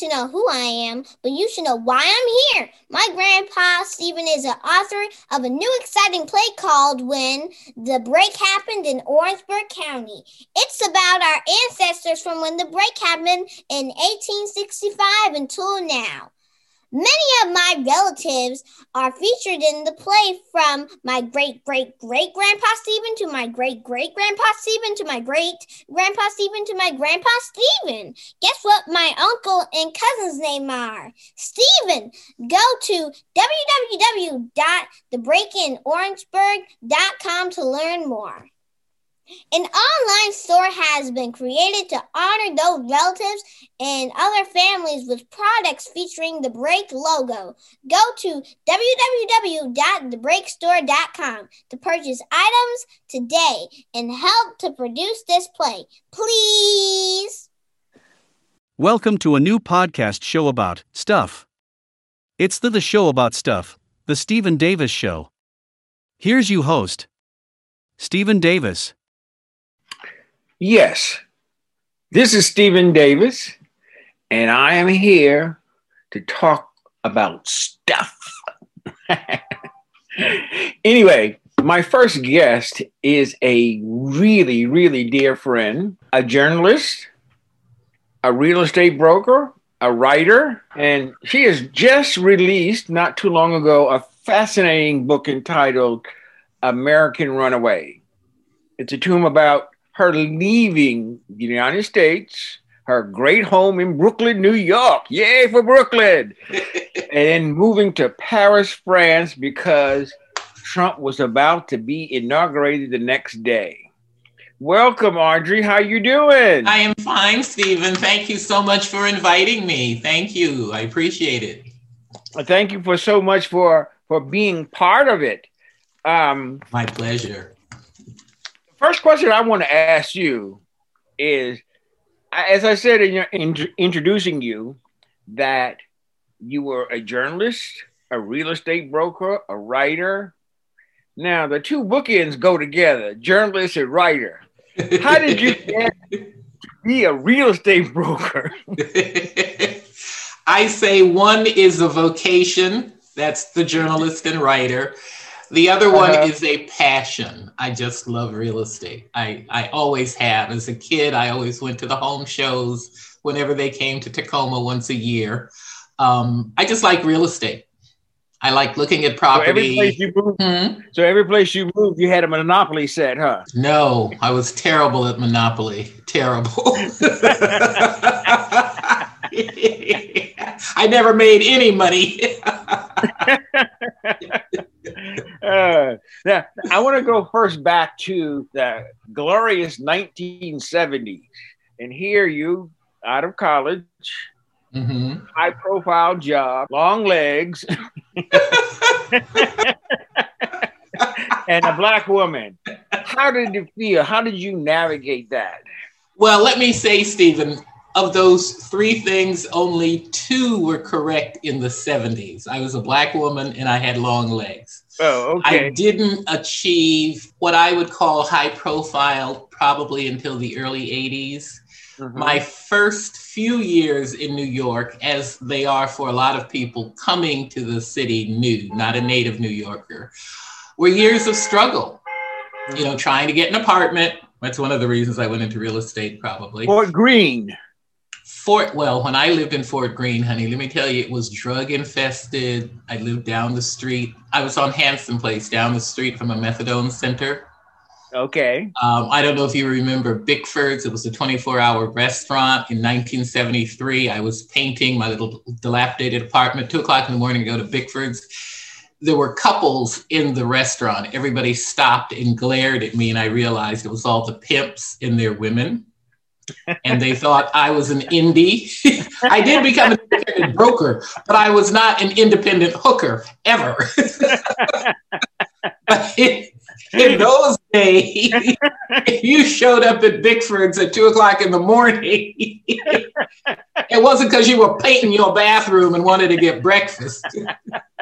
should know who I am, but you should know why I'm here. My grandpa, Stephen, is an author of a new exciting play called When the Break Happened in Orangeburg County. It's about our ancestors from when the break happened in 1865 until now. Many of my relatives are featured in the play, from my great-great-great-grandpa Stephen to my great-great-grandpa Stephen to my great-grandpa Stephen to my grandpa Stephen. Guess what my uncle and cousin's name are? Stephen. Go to www.thebreakinorangeburg.com to learn more. An online store has been created to honor those relatives and other families with products featuring the Break logo. Go to www.thebreakstore.com to purchase items today and help to produce this play. Please! Welcome to a new podcast show about stuff. It's the show about stuff, the Stephen Davis Show. Here's your host, Stephen Davis. Yes, this is Stephen Davis, and I am here to talk about stuff. Anyway, my first guest is a really, really dear friend, a journalist, a real estate broker, a writer, and she has just released, not too long ago, a fascinating book entitled American Runaway. It's a tome about her leaving the United States, her great home in Brooklyn, New York. Yay for Brooklyn. And moving to Paris, France, because Trump was about to be inaugurated the next day. Welcome, Audrey. How you doing? I am fine, Stephen. Thank you so much for inviting me. Thank you. I appreciate it. Thank you so much for being part of it. My pleasure. First question I want to ask you is, as I said in your introducing you, that you were a journalist, a real estate broker, a writer. Now, the two bookends go together, journalist and writer. How did you get to be a real estate broker? I say one is a vocation. That's the journalist and writer. The other one is a passion. I just love real estate. I always have. As a kid, I always went to the home shows whenever they came to Tacoma once a year. I just like real estate. I like looking at property. So every place you moved, you had a Monopoly set, huh? No, I was terrible at Monopoly. Terrible. I never made any money. Now, I want to go first back to the glorious 1970s. And here you, out of college, high-profile job, long legs, and a Black woman. How did it feel? How did you navigate that? Well, let me say, Stephen, of those three things, only two were correct in the 70s. I was a Black woman and I had long legs. Oh, okay. I didn't achieve what I would call high profile probably until the early 80s. My first few years in New York, as they are for a lot of people coming to the city new, not a native New Yorker, were years of struggle. You know, trying to get an apartment. That's one of the reasons I went into real estate, probably. Fort Greene. Well, when I lived in Fort Greene, honey, let me tell you, it was drug infested. I lived down the street. I was on Hanson Place, down the street from a methadone center. Okay. I don't know if you remember Bickford's. It was a 24-hour restaurant. In 1973, I was painting my little dilapidated apartment, 2:00 in the morning to go to Bickford's. There were couples in the restaurant. Everybody stopped and glared at me, and I realized it was all the pimps and their women. And they thought I was an indie. I did become an independent broker, but I was not an independent hooker ever. But in those days, if you showed up at Bickford's at 2:00 in the morning, it wasn't because you were painting your bathroom and wanted to get breakfast.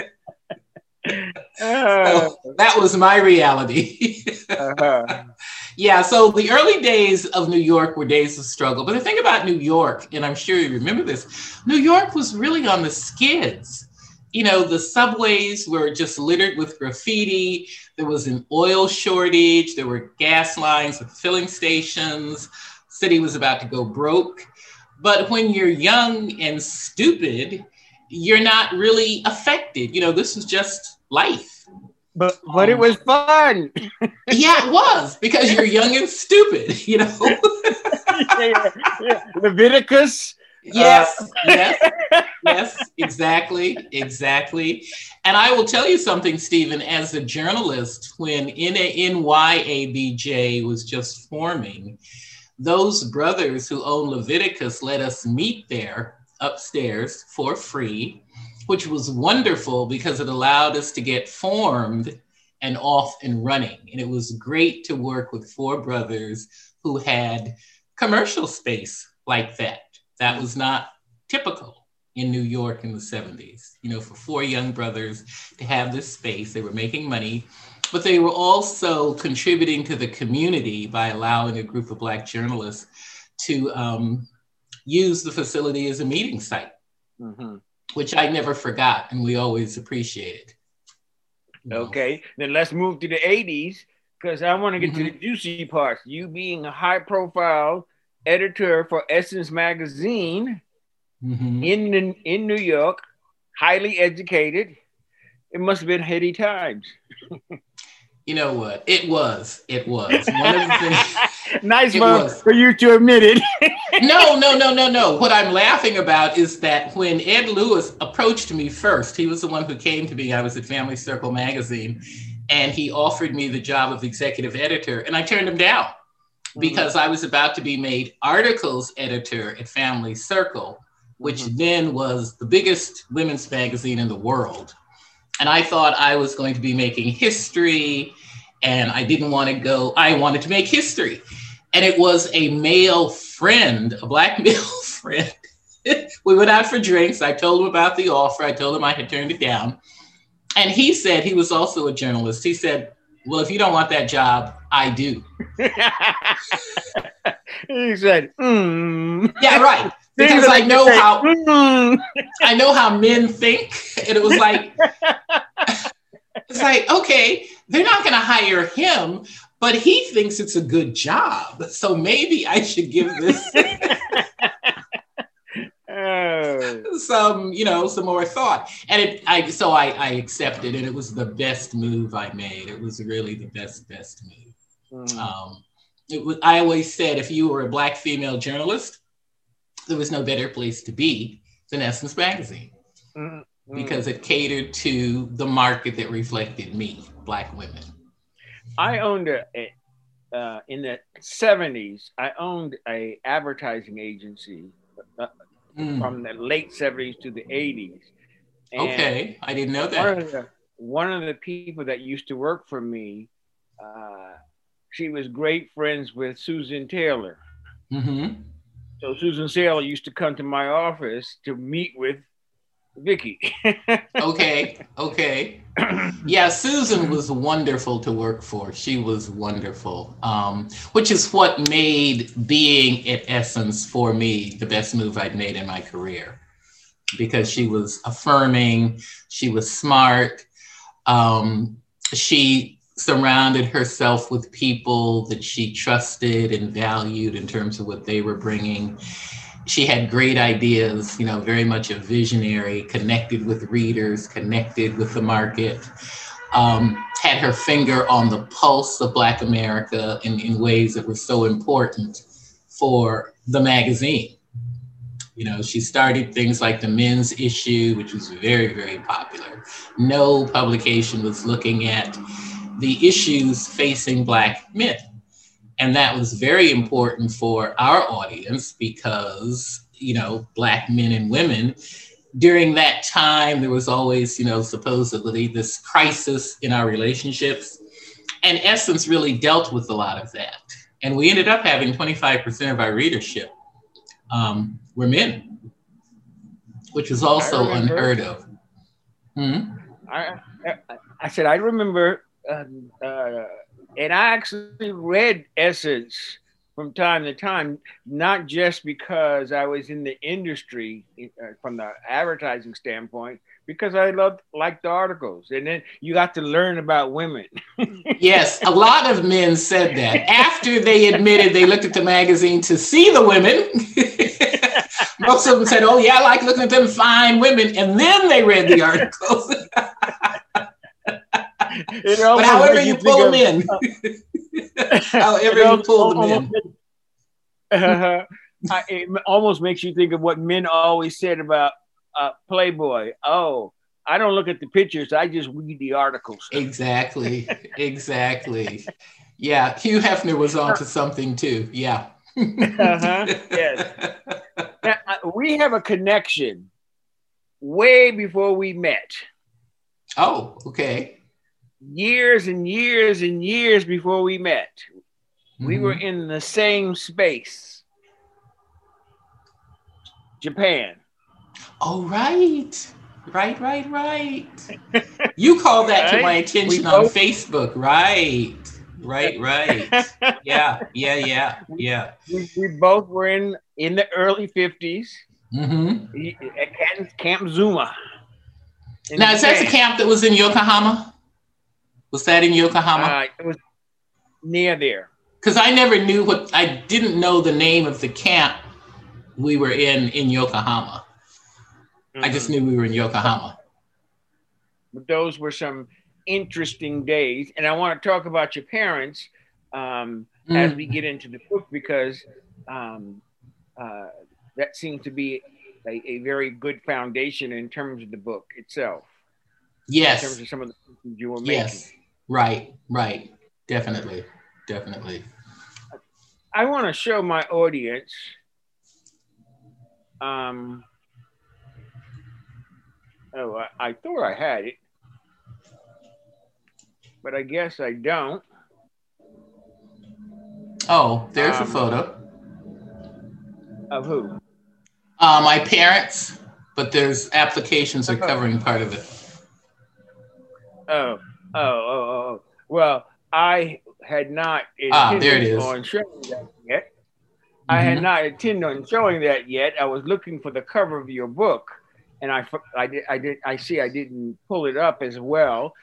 So that was my reality. Yeah, so the early days of New York were days of struggle. But the thing about New York, and I'm sure you remember this, New York was really on the skids. You know, the subways were just littered with graffiti. There was an oil shortage. There were gas lines with filling stations. City was about to go broke. But when you're young and stupid, you're not really affected. You know, this was just life. But it was fun. Yeah, it was, because you're young and stupid, you know. Yeah. Leviticus. Yes, exactly. And I will tell you something, Stephen, as a journalist, when NYABJ was just forming, those brothers who own Leviticus let us meet there upstairs for free, which was wonderful because it allowed us to get formed and off and running. And it was great to work with four brothers who had commercial space like that. That was not typical in New York in the 70s. You know, for four young brothers to have this space, they were making money, but they were also contributing to the community by allowing a group of Black journalists to use the facility as a meeting site, which I never forgot, and we always appreciated. Okay, then let's move to the 80s, because I want to get to the juicy parts. You being a high-profile editor for Essence Magazine in New York, highly educated. It must have been heady times. You know what? It was. One of the things. Nice one for you to admit it. No. What I'm laughing about is that when Ed Lewis approached me first, he was the one who came to me. I was at Family Circle magazine, and he offered me the job of executive editor, and I turned him down because I was about to be made articles editor at Family Circle, which then was the biggest women's magazine in the world. And I thought I was going to be making history, and I didn't want to go. I wanted to make history. And it was a male friend, a Black male friend. We went out for drinks. I told him about the offer. I told him I had turned it down. And he said, he was also a journalist. He said, well, if you don't want that job, I do. He said, Yeah, right. Because I know how men think. And it was like, it's like, okay, they're not going to hire him, but he thinks it's a good job. So maybe I should give this some more thought. And I accepted, and it was the best move I made. It was really the best move. I always said, if you were a Black female journalist, there was no better place to be than Essence Magazine, because it catered to the market that reflected me, Black women. I owned in the 70s, I owned a advertising agency from the late 70s to the 80s. And okay, I didn't know that. One of the people that used to work for me, she was great friends with Susan Taylor. So Susan Taylor used to come to my office to meet with Vicky. Okay. Yeah, Susan was wonderful to work for. She was wonderful, which is what made being at Essence for me the best move I'd made in my career, because she was affirming, she was smart, she surrounded herself with people that she trusted and valued in terms of what they were bringing. She had great ideas, very much a visionary, connected with readers, connected with the market, had her finger on the pulse of Black America in ways that were so important for the magazine. She started things like the men's issue, which was very, very popular. No publication was looking at the issues facing Black men. And that was very important for our audience because, Black men and women, during that time, there was always, supposedly this crisis in our relationships. And Essence really dealt with a lot of that. And we ended up having 25% of our readership were men, which was also unheard of. I said, I remember And I actually read Essence from time to time, not just because I was in the industry from the advertising standpoint, because I liked the articles. And then you got to learn about women. Yes, a lot of men said that. After they admitted they looked at the magazine to see the women, most of them said, oh yeah, I like looking at them fine women. And then they read the articles. But however you pull them in. However you pull them in. It almost makes you think of what men always said about Playboy. Oh, I don't look at the pictures. I just read the articles. Exactly. Yeah, Hugh Hefner was onto something too. Yeah. Yes. Now, we have a connection way before we met. Oh, okay. Years and years and years before we met. We were in the same space. Japan. Oh, right. You called that to my attention on Facebook. Right. Yeah. We both were in the early 50s at Camp Zuma. Now, is that the camp that was in Yokohama? Was that in Yokohama? It was near there. Because I didn't know the name of the camp we were in Yokohama. I just knew we were in Yokohama. But those were some interesting days. And I want to talk about your parents as we get into the book, because that seems to be a very good foundation in terms of the book itself. Yes. In terms of some of the things you were making. Yes. Right. Definitely. I want to show my audience I thought I had it, but I guess I don't. Oh, there's a photo. Of who? My parents, but there's applications are covering part of it. Oh. Well, I had not intended on showing that yet. I had not intended on showing that yet. I was looking for the cover of your book, and I didn't pull it up as well.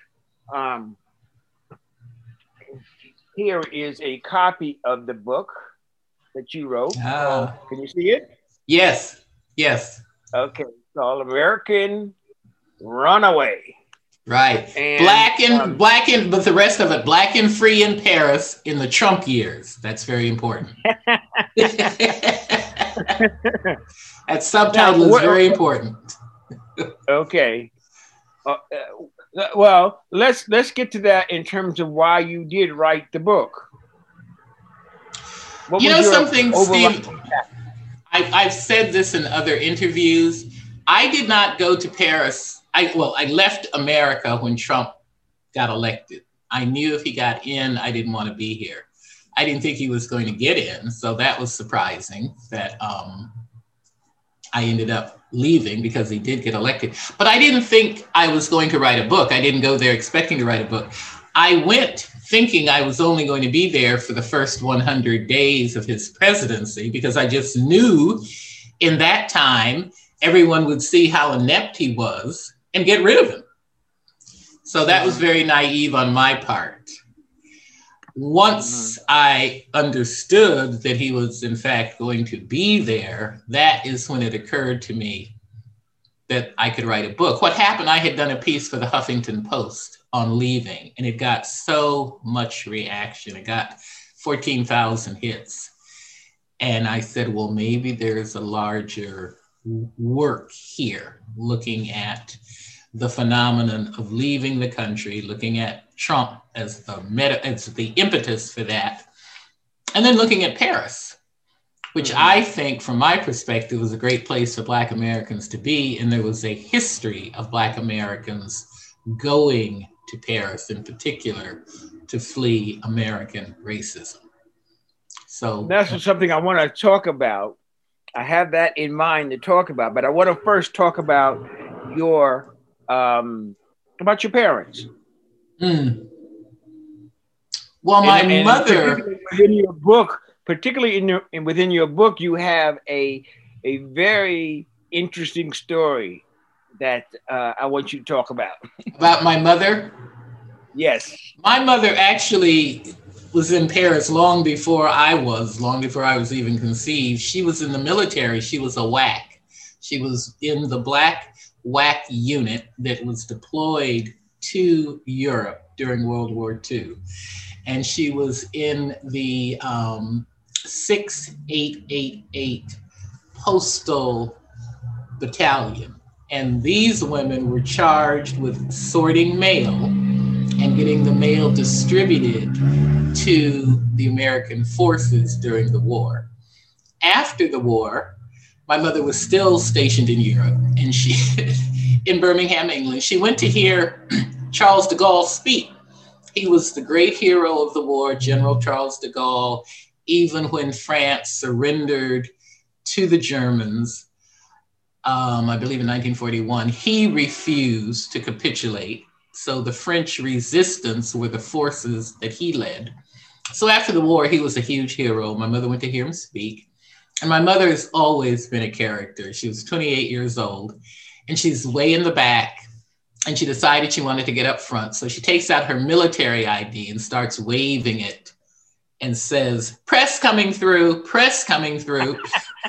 Here is a copy of the book that you wrote. Can you see it? Yes. Okay, it's called American Runaway. Right. And, black and, but the rest of it, black and free in Paris in the Trump years. That's very important. That subtitle is very important. Okay. Well, let's get to that in terms of why you did write the book. You know something, Steve? I've said this in other interviews. I did not go to Paris. I left America when Trump got elected. I knew if he got in, I didn't want to be here. I didn't think he was going to get in. So that was surprising that I ended up leaving because he did get elected. But I didn't think I was going to write a book. I didn't go there expecting to write a book. I went thinking I was only going to be there for the first 100 days of his presidency, because I just knew in that time, everyone would see how inept he was and get rid of him. So that was very naive on my part. Once I understood that he was in fact going to be there, that is when it occurred to me that I could write a book. What happened, I had done a piece for the Huffington Post on leaving, and it got so much reaction. It got 14,000 hits. And I said, well, maybe there's a larger work here, looking at the phenomenon of leaving the country, looking at Trump as the impetus for that, and then looking at Paris, which I think, from my perspective, was a great place for Black Americans to be. And there was a history of Black Americans going to Paris in particular to flee American racism. So that's something I want to talk about. I have that in mind to talk about, but I want to first talk about your parents. Well, my And mother, within your book, within your book, you have a very interesting story that I want you to talk about. about my mother, Yes. my mother actually was in Paris long before I was even conceived. She was in the military. She was a WAC. She was in the Black WAC unit that was deployed to Europe during World War II. And she was in the 6888 Postal Battalion. And these women were charged with sorting mail and getting the mail distributed to the American forces during the war. After the war, my mother was still stationed in Europe, and she, in Birmingham, England, she went to hear Charles de Gaulle speak. He was the great hero of the war, General Charles de Gaulle, even when France surrendered to the Germans, I believe in 1941, he refused to capitulate. So the French resistance were the forces that he led. So after the war, he was a huge hero. My mother went to hear him speak. And my mother has always been a character. She was 28 years old, and she's way in the back, and she decided she wanted to get up front. So she takes out her military ID and starts waving it and says, "Press coming through, press coming through."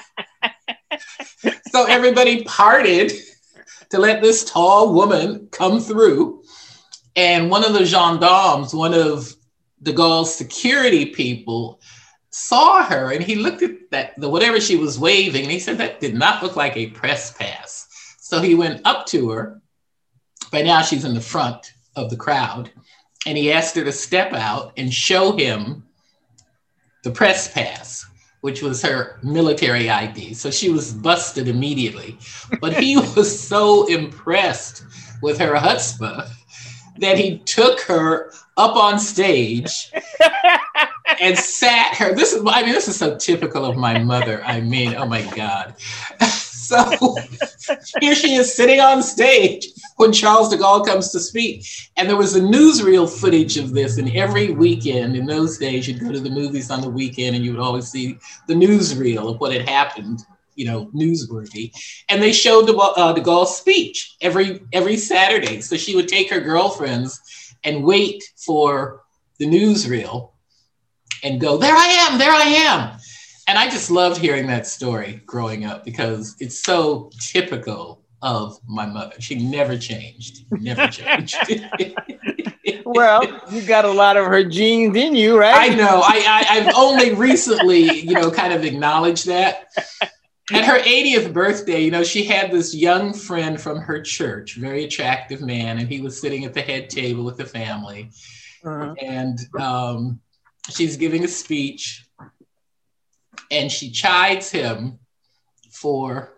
So everybody parted to let this tall woman come through. And one of the gendarmes, one of de Gaulle's security people, saw her, and he looked at whatever she was waving, and he said that did not look like a press pass. So he went up to her. By now she's in the front of the crowd, and he asked her to step out and show him the press pass, which was her military ID. So she was busted immediately. But he was so impressed with her chutzpah that he took her up on stage and sat her. This is so typical of my mother. I mean, oh my God. So here she is sitting on stage when Charles de Gaulle comes to speak. And there was a newsreel footage of this. And every weekend in those days, you'd go to the movies on the weekend and you would always see the newsreel of what had happened, newsworthy. And they showed de Gaulle's speech every Saturday. So she would take her girlfriends and wait for the newsreel and go, "There I am, there I am." And I just loved hearing that story growing up because it's so typical of my mother. She never changed, never changed. Well, you got a lot of her genes in you, right? I know. I've only recently, kind of acknowledged that. At her 80th birthday, she had this young friend from her church, very attractive man, and he was sitting at the head table with the family. Uh-huh. And she's giving a speech, and she chides him for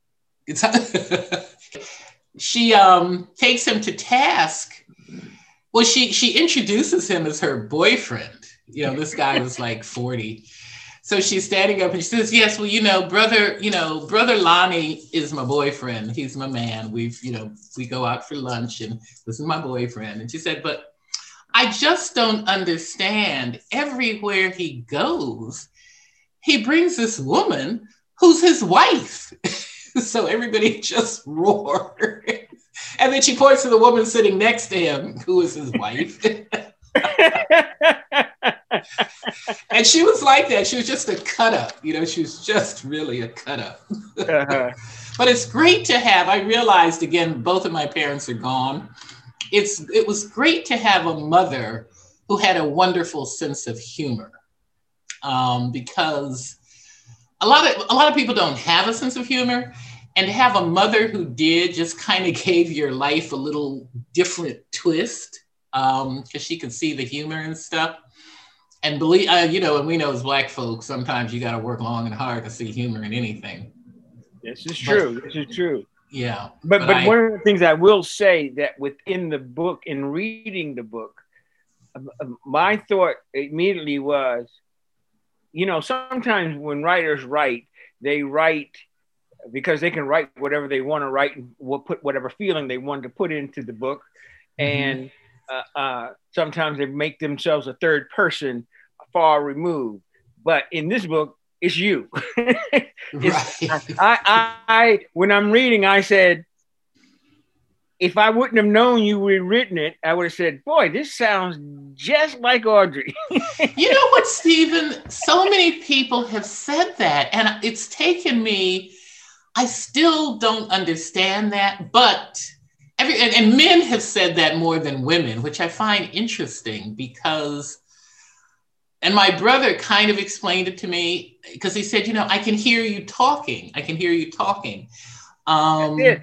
she takes him to task. Well, she introduces him as her boyfriend. This guy was like 40. So she's standing up and she says, "Yes, well, brother Lonnie is my boyfriend. He's my man. We go out for lunch and this is my boyfriend." And she said, "But I just don't understand. Everywhere he goes, he brings this woman who's his wife." So everybody just roared. And then she points to the woman sitting next to him, who is his wife. And she was like that. She was just a cut up. She was just really a cut up. Uh-huh. But it's great to have, I realized, again, both of my parents are gone. It was great to have a mother who had a wonderful sense of humor. Because a lot of people don't have a sense of humor, and to have a mother who did just kind of gave your life a little different twist, because she could see the humor and stuff. And believe, and we know as Black folks, sometimes you got to work long and hard to see humor in anything. This is true. This is true. Yeah. But one of the things I will say that within the book, in reading the book, my thought immediately was, sometimes when writers write, they write because they can write whatever they want to write and will put whatever feeling they want to put into the book. Mm-hmm. sometimes they make themselves a third person, far removed. But in this book, it's you. I when I'm reading, I said, if I wouldn't have known you were written it, I would have said, boy, this sounds just like Audrey. You know what, Stephen? So many people have said that, and it's taken me, I still don't understand that, but and men have said that more than women, which I find interesting because, and my brother kind of explained it to me because he said, I can hear you talking. I can hear you talking. That's it.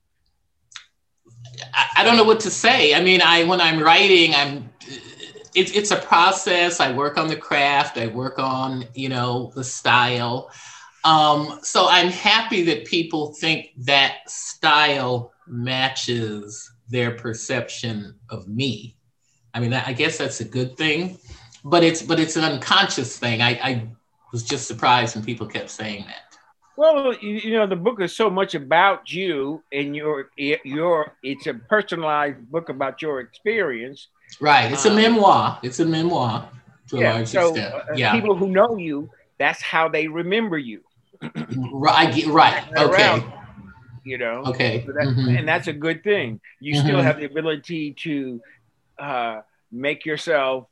I don't know what to say. I mean, when I'm writing, it's a process. I work on the craft. I work on, the style. So I'm happy that people think that style matches their perception of me. I mean, I guess that's a good thing, but it's an unconscious thing. I was just surprised when people kept saying that. Well, the book is so much about you and it's a personalized book about your experience. Right. It's a memoir. It's a memoir to a large extent. Yeah. People who know you, that's how they remember you. Right. Okay. Okay. So and that's a good thing. You still have the ability to make yourself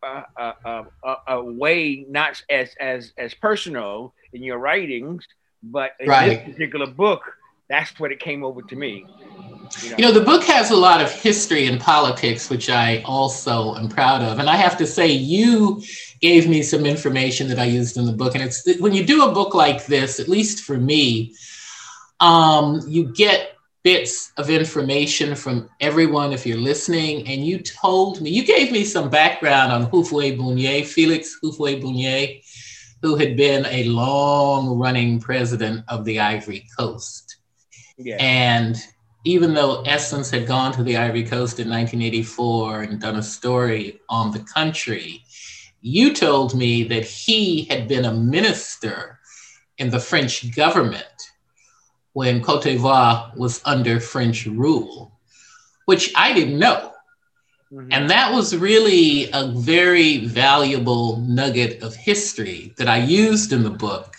a way not as personal in your writings. But in this particular book, that's what it came over to me. The book has a lot of history and politics, which I also am proud of. And I have to say, you gave me some information that I used in the book. And it's when you do a book like this, at least for me, you get bits of information from everyone if you're listening. And you gave me some background on Houphouët-Boigny, Félix Houphouët-Boigny, who had been a long-running president of the Ivory Coast. Yeah. And even though Essence had gone to the Ivory Coast in 1984 and done a story on the country, you told me that he had been a minister in the French government when Côte d'Ivoire was under French rule, which I didn't know. And that was really a very valuable nugget of history that I used in the book.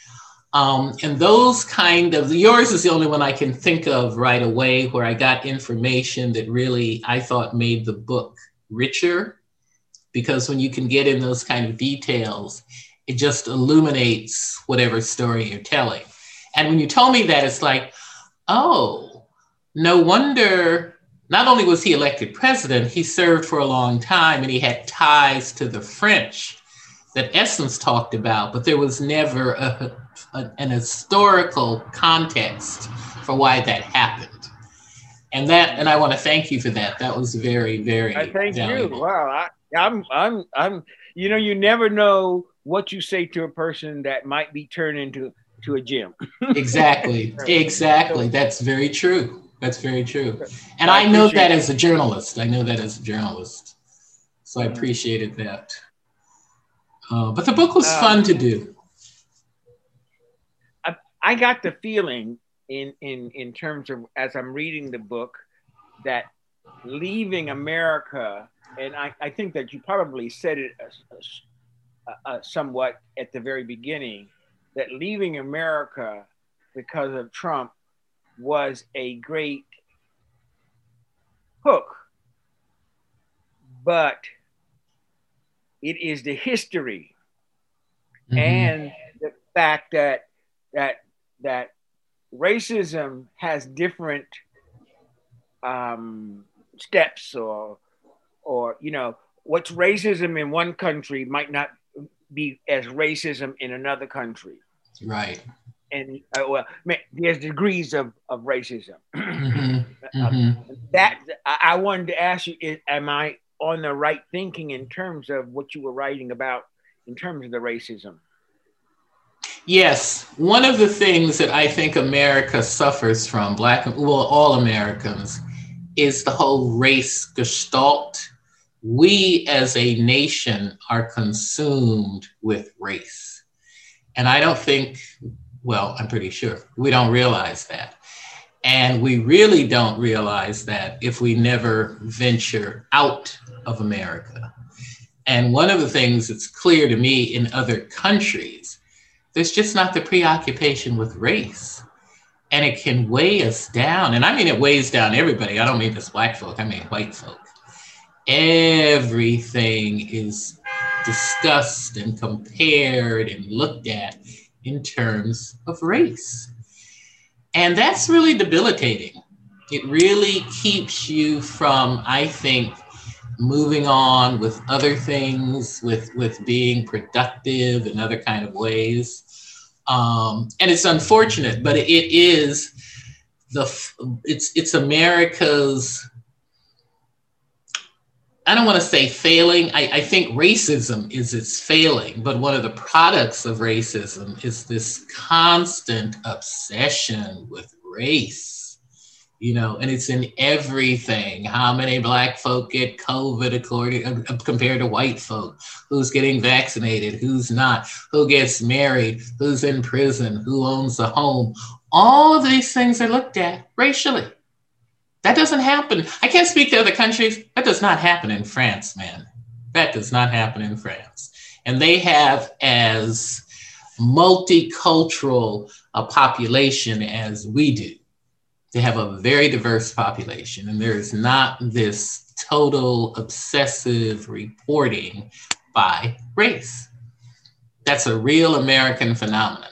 And those yours is the only one I can think of right away where I got information that really I thought made the book richer, because when you can get in those kind of details, it just illuminates whatever story you're telling. And when you told me that, it's like, oh, no wonder. Not only was he elected president, he served for a long time and he had ties to the French that Essence talked about, but there was never an historical context for why that happened. And I want to thank you for that. That was very, very thank valuable. You. Wow. I'm you never know what you say to a person that might be turned into a gym. Exactly. That's very true. That's very true. And I know that as a journalist. So I appreciated that. But the book was fun to do. I got the feeling in terms of, as I'm reading the book, that leaving America, and I think that you probably said it somewhat at the very beginning, that leaving America because of Trump was a great hook, but it is the history and the fact that racism has different steps, or what's racism in one country might not be as racism in another country. Right. And there's degrees of racism. That I wanted to ask you: am I on the right thinking in terms of what you were writing about in terms of the racism? Yes, one of the things that I think America suffers from, all Americans, is the whole race gestalt. We as a nation are consumed with race, and I don't think. Well, I'm pretty sure we don't realize that. And we really don't realize that if we never venture out of America. And one of the things that's clear to me in other countries, there's just not the preoccupation with race. And it can weigh us down. And I mean, it weighs down everybody. I don't mean just Black folk, I mean white folk. Everything is discussed and compared and looked at in terms of race. And that's really debilitating. It really keeps you from, I think, moving on with other things, with being productive in other kind of ways. And it's unfortunate, but it's America's, I don't want to say failing. I think racism is its failing, but one of the products of racism is this constant obsession with race, and it's in everything. How many Black folk get COVID compared to white folk? Who's getting vaccinated? Who's not? Who gets married? Who's in prison? Who owns a home? All of these things are looked at racially. That doesn't happen. I can't speak to other countries. That does not happen in France, man. That does not happen in France. And they have as multicultural a population as we do. They have a very diverse population, and there is not this total obsessive reporting by race. That's a real American phenomenon.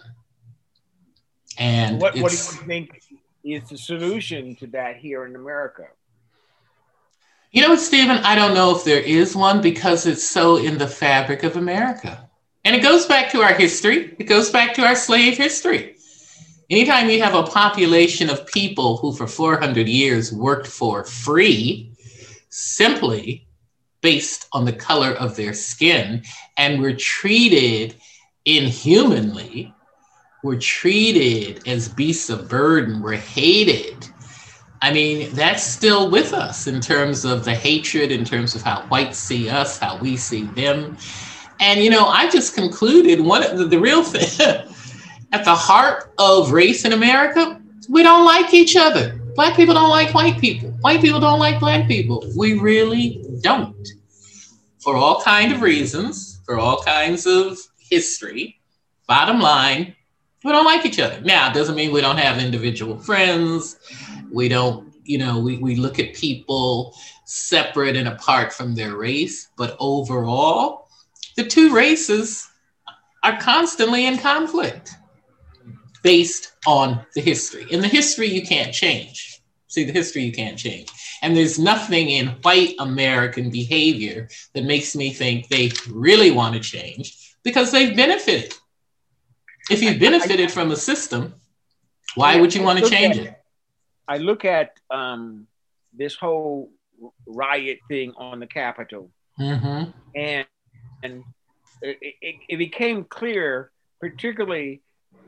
And what do you think is the solution to that here in America? Stephen, I don't know if there is one because it's so in the fabric of America. And it goes back to our history. It goes back to our slave history. Anytime you have a population of people who for 400 years worked for free, simply based on the color of their skin, and were treated inhumanly, were treated as beasts of burden, were hated. I mean, that's still with us in terms of the hatred, in terms of how whites see us, how we see them. And, I just concluded one of the real thing at the heart of race in America, we don't like each other. Black people don't like white people. White people don't like Black people. We really don't. For all kinds of reasons, for all kinds of history, bottom line, we don't like each other. Now, it doesn't mean we don't have individual friends. We don't, we look at people separate and apart from their race. But overall, the two races are constantly in conflict based on the history. And the history you can't change. See, the history you can't change. And there's nothing in white American behavior that makes me think they really want to change because they've benefited. If you've benefited from a system, why would you want to change it? I look at this whole riot thing on the Capitol, and it became clear, particularly,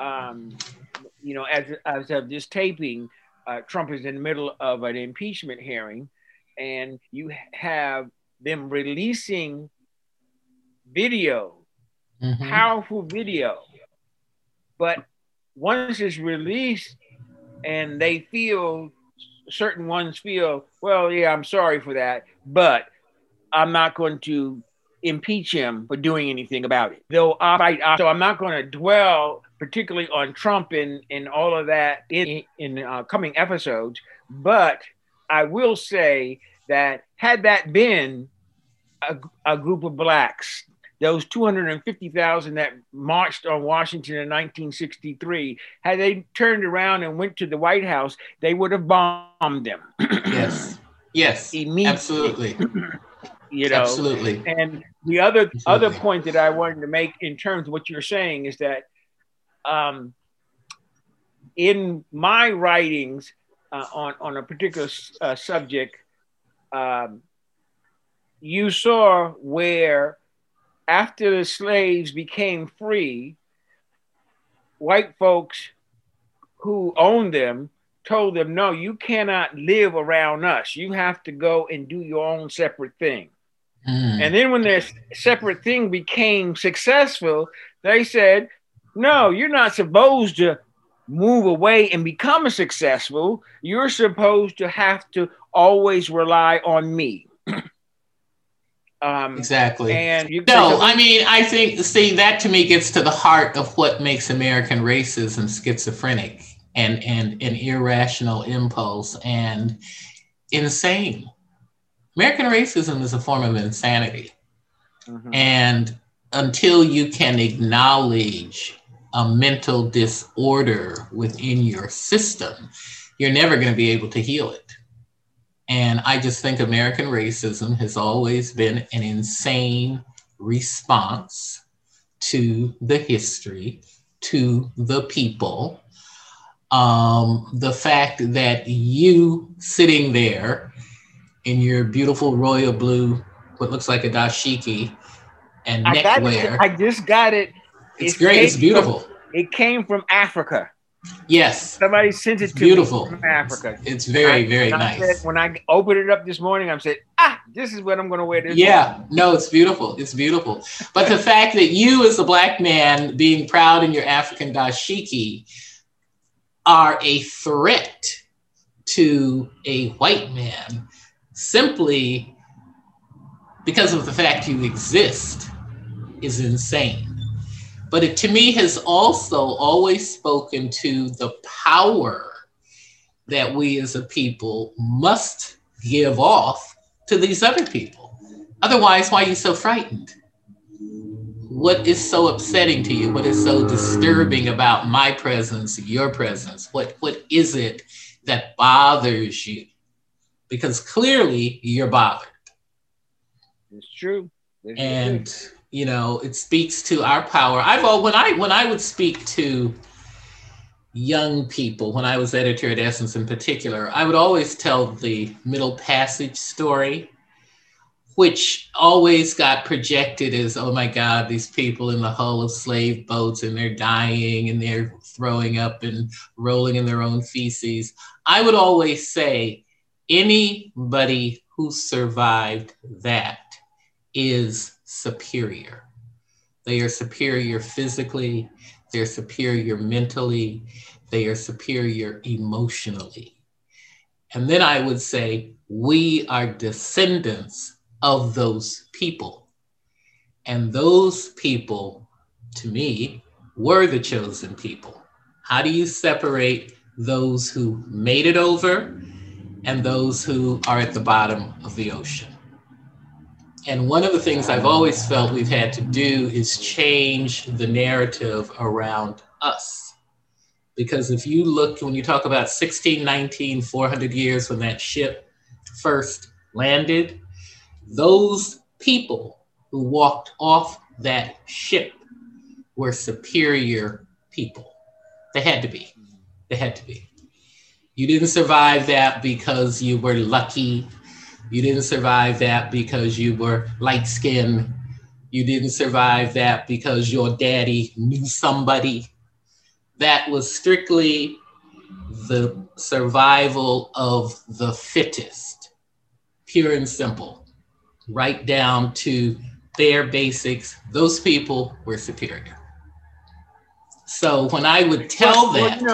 as of this taping, Trump is in the middle of an impeachment hearing, and you have them releasing video, powerful video. But once it's released and certain ones feel, well, yeah, I'm sorry for that, but I'm not going to impeach him for doing anything about it. So I'm not going to dwell particularly on Trump and all of that in coming episodes, but I will say that had that been a group of Blacks, those 250,000 that marched on Washington in 1963, had they turned around and went to the White House, they would have bombed them. Yes, immediately. Absolutely. Absolutely. And the other point that I wanted to make in terms of what you're saying is that in my writings on a particular subject, you saw where after the slaves became free, white folks who owned them told them, no, you cannot live around us. You have to go and do your own separate thing. And then when their separate thing became successful, they said, no, you're not supposed to move away and become successful, you're supposed to have to always rely on me. Exactly. And I think, see, that to me gets to the heart of what makes American racism schizophrenic and an irrational impulse and insane. American racism is a form of insanity. Mm-hmm. And until you can acknowledge a mental disorder within your system, you're never going to be able to heal it. And I just think American racism has always been an insane response to the history, to the people. The fact that you sitting there in your beautiful royal blue, what looks like a dashiki, and neckwear. I just got it. It's great. It's beautiful. It came from Africa. Yes. Somebody sent it to beautiful. Me from Africa. It's very, very nice. When I opened it up this morning, I said, this is what I'm going to wear this morning. No, it's beautiful. It's beautiful. But the fact that you as a Black man being proud in your African dashiki are a threat to a white man simply because of the fact you exist is insane. But it, to me, has also always spoken to the power that we as a people must give off to these other people. Otherwise, why are you so frightened? What is so upsetting to you? What is so disturbing about my presence, your presence? What is it that bothers you? Because clearly you're bothered. It's true. And you know, it speaks to our power. When I would speak to young people, when I was editor at Essence in particular, I would always tell the Middle Passage story, which always got projected as, oh my God, these people in the hull of slave boats and they're dying and they're throwing up and rolling in their own feces. I would always say, anybody who survived that is superior. They are superior physically, they're superior mentally, they are superior emotionally. And then I would say, we are descendants of those people. And those people, to me, were the chosen people. How do you separate those who made it over and those who are at the bottom of the ocean? And one of the things I've always felt we've had to do is change the narrative around us. Because if you look, when you talk about 1619, 400 years when that ship first landed, those people who walked off that ship were superior people. They had to be. They had to be. You didn't survive that because you were lucky. You didn't survive that because you were light-skinned. You didn't survive that because your daddy knew somebody. That was strictly the survival of the fittest, pure and simple, right down to bare basics. Those people were superior. So when I would tell that,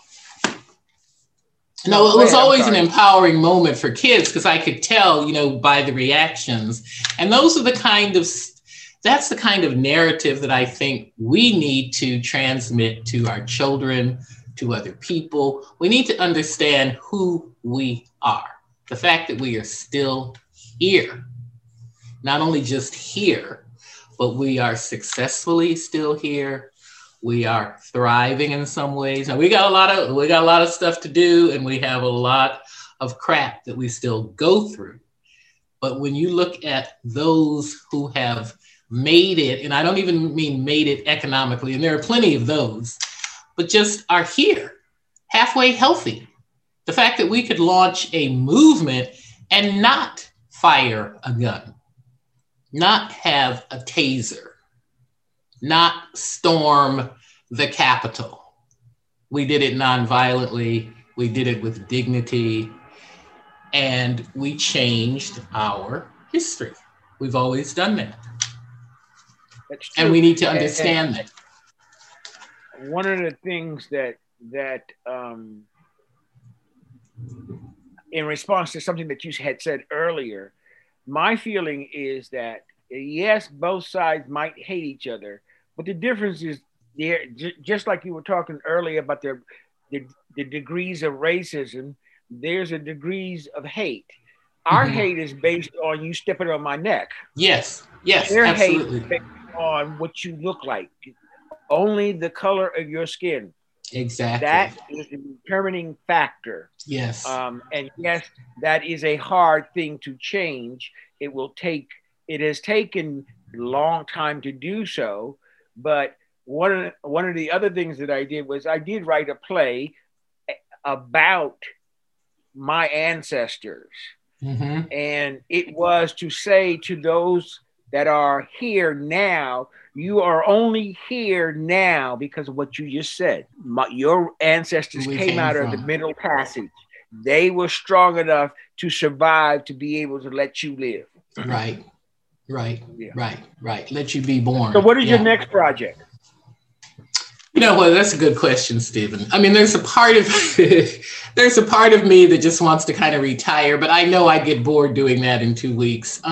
no, it was always an empowering moment for kids because I could tell, you know, by the reactions. And those are that's the kind of narrative that I think we need to transmit to our children, to other people. We need to understand who we are. The fact that we are still here, not only just here, but we are successfully still here. We are thriving in some ways. Now we got a lot of stuff to do, and we have a lot of crap that we still go through. But when you look at those who have made it, and I don't even mean made it economically, and there are plenty of those, but just are here, halfway healthy. The fact that we could launch a movement and not fire a gun, not have a taser, not storm the Capitol. We did it non-violently. We did it with dignity. And we changed our history. We've always done that. And we need to understand that. One of the things that that in response to something that you had said earlier, my feeling is that yes, both sides might hate each other, but the difference is there. Just like you were talking earlier about the degrees of racism, there's a degrees of hate. Our hate is based on you stepping on my neck. Yes, Their absolutely. hate is based on what you look like, only the color of your skin. Exactly. That is a determining factor. Yes. And yes, that is a hard thing to change. It has taken a long time to do so. But one of the other things that I did was I did write a play about my ancestors. And it was to say to those that are here now, you are only here now because of what you just said. Your ancestors came out of the Middle Passage. They were strong enough to survive to be able to let you live. Right. Let you be born. So what is your next project? You know what? That's a good question, Stephen. I mean, there's a part of me that just wants to kind of retire, but I know I'd get bored doing that in 2 weeks.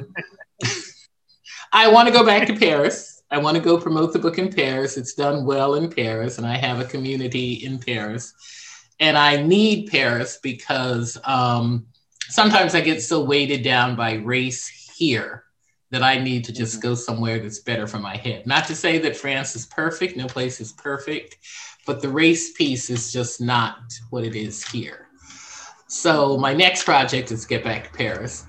I want to go back to Paris. I want to go promote the book in Paris. It's done well in Paris, and I have a community in Paris. And I need Paris because sometimes I get so weighted down by race here that I need to just go somewhere that's better for my head. Not to say that France is perfect, no place is perfect, but the race piece is just not what it is here. So my next project is get back to Paris.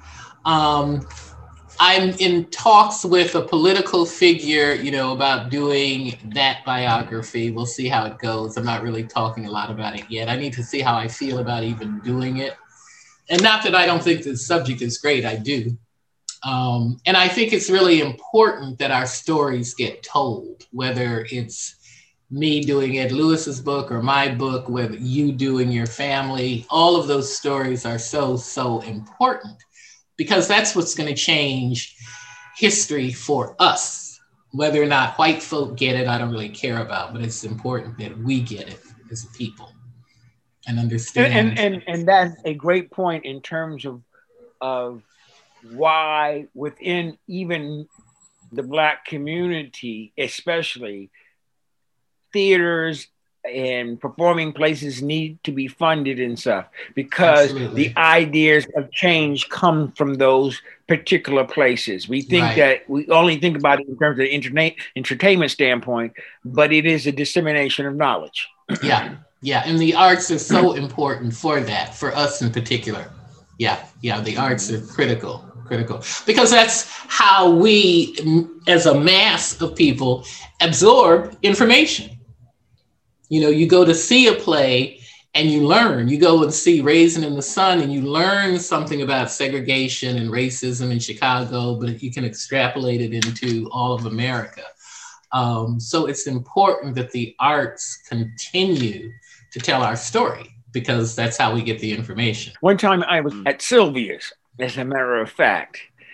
I'm in talks with a political figure, about doing that biography. We'll see how it goes. I'm not really talking a lot about it yet. I need to see how I feel about even doing it. And not that I don't think the subject is great, I do. And I think it's really important that our stories get told, whether it's me doing Ed Lewis's book or my book, whether you doing your family, all of those stories are so, so important. Because that's what's going to change history for us. Whether or not white folk get it, I don't really care about, but it's important that we get it as a people and understand. And that's a great point in terms of why within even the Black community, especially, theaters and performing places need to be funded and stuff, because the ideas of change come from those particular places. We think that we only think about it in terms of the entertainment standpoint, but it is a dissemination of knowledge. Yeah. And the arts are so important for that, for us in particular. Yeah. The arts are critical, because that's how we, as a mass of people, absorb information. You go to see a play and you learn. You go and see Raisin in the Sun and you learn something about segregation and racism in Chicago, but you can extrapolate it into all of America. So it's important that the arts continue to tell our story, because that's how we get the information. One time I was at Sylvia's, as a matter of fact,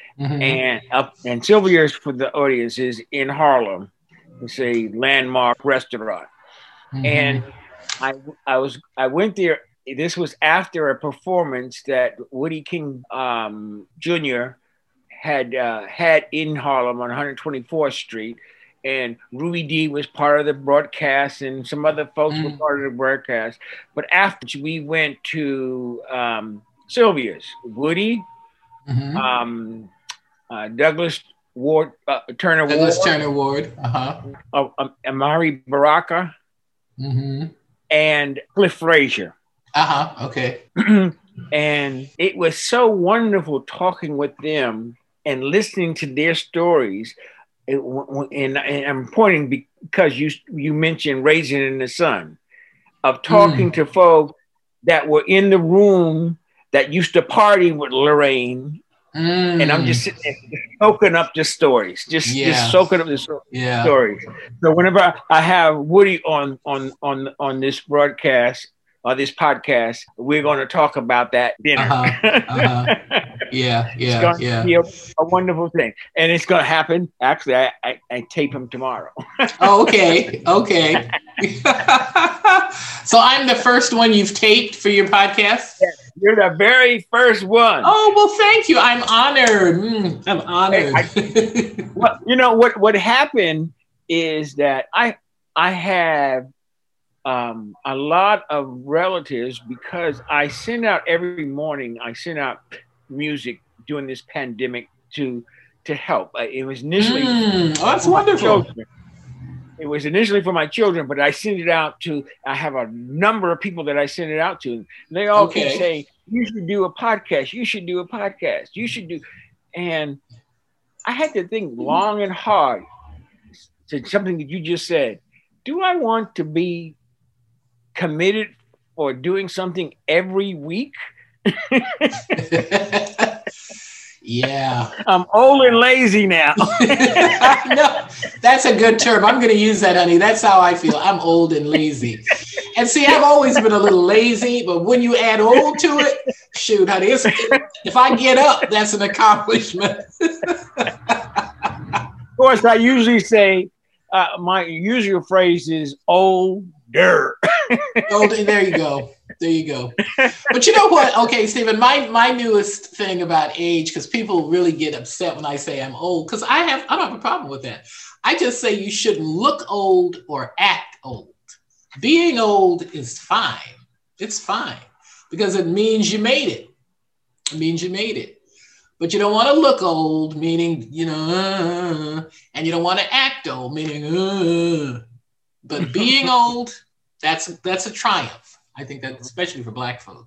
and Sylvia's, for the audience, is in Harlem. It's a landmark restaurant. And I went there. This was after a performance that Woody King Jr. had in Harlem on 124th Street, and Ruby Dee was part of the broadcast, and some other folks were part of the broadcast. But after we went to Sylvia's, Woody, Douglas Ward, Turner Ward, Amari Baraka. And Cliff Frazier. Okay. And it was so wonderful talking with them and listening to their stories. And I'm pointing because you mentioned Raisin in the Sun, of talking to folk that were in the room that used to party with Lorraine. And I'm just sitting there soaking up the stories, just soaking up the stories. So whenever I have Woody on this broadcast, or this podcast, we're going to talk about that dinner. Yeah. It's going to be a wonderful thing. And it's going to happen. Actually, I tape him tomorrow. Oh, okay. So I'm the first one you've taped for your podcast? Yes, you're the very first one. Oh, well, thank you. I'm honored. I'm honored. Well, you know, what happened is that I have a lot of relatives, because I send out every morning, I send out music during this pandemic to help. It was initially that's wonderful. It was initially for my children, but I send it out to, I have a number of people that I send it out to. And they all keep saying, you should do a podcast. You should do a podcast. You should do. And I had to think long and hard to something that you just said. Do I want to be committed for doing something every week? Yeah. I'm old and lazy now. No, that's a good term. I'm going to use that, honey. That's how I feel. I'm old and lazy. And see, I've always been a little lazy, but when you add old to it, shoot, honey, if I get up, that's an accomplishment. Of course, I usually say, my usual phrase is older. There you go. But you know what? Okay, Stephen, my newest thing about age, because people really get upset when I say I'm old, because I don't have a problem with that. I just say you shouldn't look old or act old. Being old is fine. It's fine because it means you made it. It means you made it. But you don't want to look old, meaning, and you don't want to act old, meaning, but being old, that's a triumph. I think that, especially for Black folk.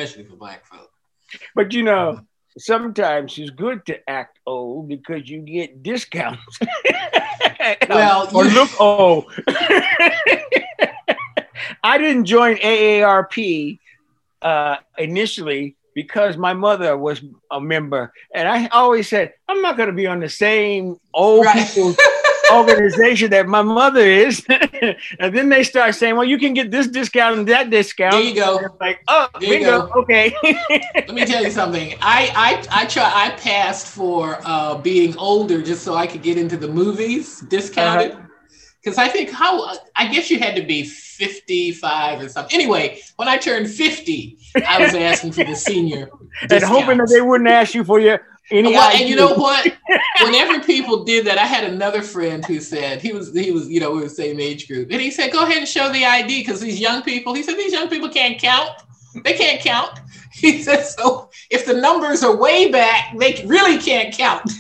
But sometimes it's good to act old because you get discounts. Well, or look old. I didn't join AARP initially because my mother was a member, and I always said, I'm not going to be on the same old people's organization that my mother is. And then they start saying, well, you can get this discount and that discount. There you go. Like, oh, bingo. Okay. Let me tell you something. I passed for being older just so I could get into the movies discounted. Because I think I guess you had to be 55 or something. Anyway, when I turned 50, I was asking for the senior discounts. And hoping that they wouldn't ask you for your any and you know what? Whenever people did that, I had another friend who said he was we were the same age group, and he said, "Go ahead and show the ID because these young people." He said, "These young people can't count. They can't count." He said, "So if the numbers are way back, they really can't count."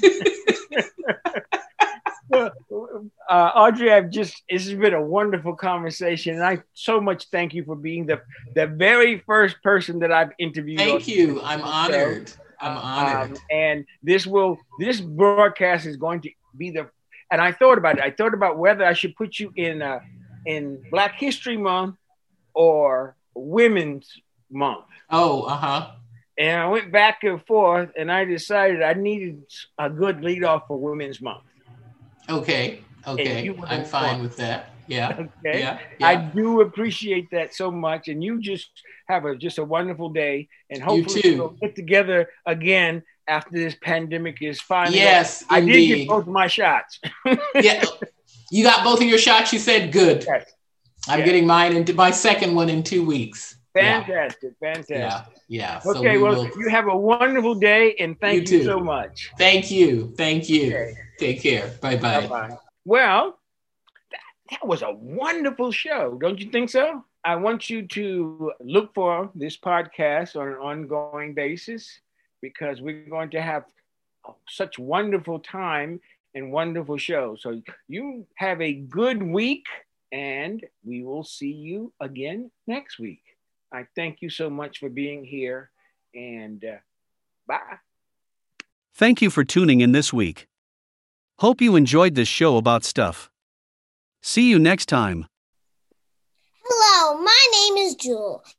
Audrey, this has been a wonderful conversation, and I so much thank you for being the very first person that I've interviewed. Thank you. I'm honored. I'm honored. And this broadcast is going to be and I thought about it. I thought about whether I should put you in Black History Month or Women's Month. Oh, And I went back and forth, and I decided I needed a good leadoff for Women's Month. Okay. I'm fine with that. Yeah. Okay. Yeah. I do appreciate that so much, and you just have a wonderful day, and hopefully we'll get together again after this pandemic is finally. Yes, I indeed. did get both my shots. Yeah, you got both of your shots. You said good. Yes. I'm getting mine my second one in 2 weeks. Fantastic. Yeah. Okay. You have a wonderful day, and thank you so much. Thank you. Okay. Take care. Bye-bye. Bye-bye. Well, that was a wonderful show. Don't you think so? I want you to look for this podcast on an ongoing basis because we're going to have such wonderful time and wonderful shows. So you have a good week, and we will see you again next week. I thank you so much for being here, and bye. Thank you for tuning in this week. Hope you enjoyed this show about stuff. See you next time. Hello, my name is Jewel,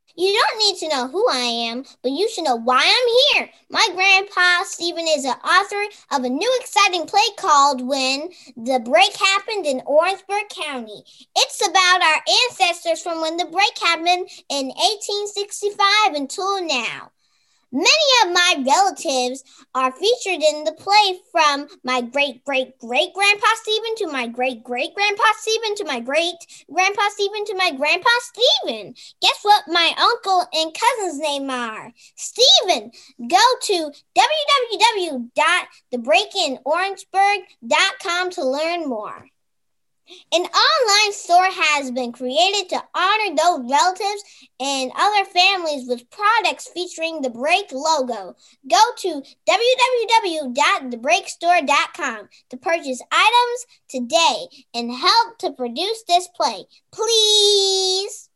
You don't need to know who I am, but you should know why I'm here. My grandpa, Stephen, is the author of a new exciting play called When the Break Happened in Orangeburg County. It's about our ancestors from when the break happened in 1865 until now. Many of my relatives are featured in the play, from my great-great-great-grandpa Stephen to my great-great-grandpa Stephen to my great-grandpa Stephen to my grandpa Stephen. Guess what my uncle and cousin's name are? Stephen. Go to www.thebreakinorangeburg.com to learn more. An online store has been created to honor those relatives and other families with products featuring the Break logo. Go to www.thebreakstore.com to purchase items today and help to produce this play. Please.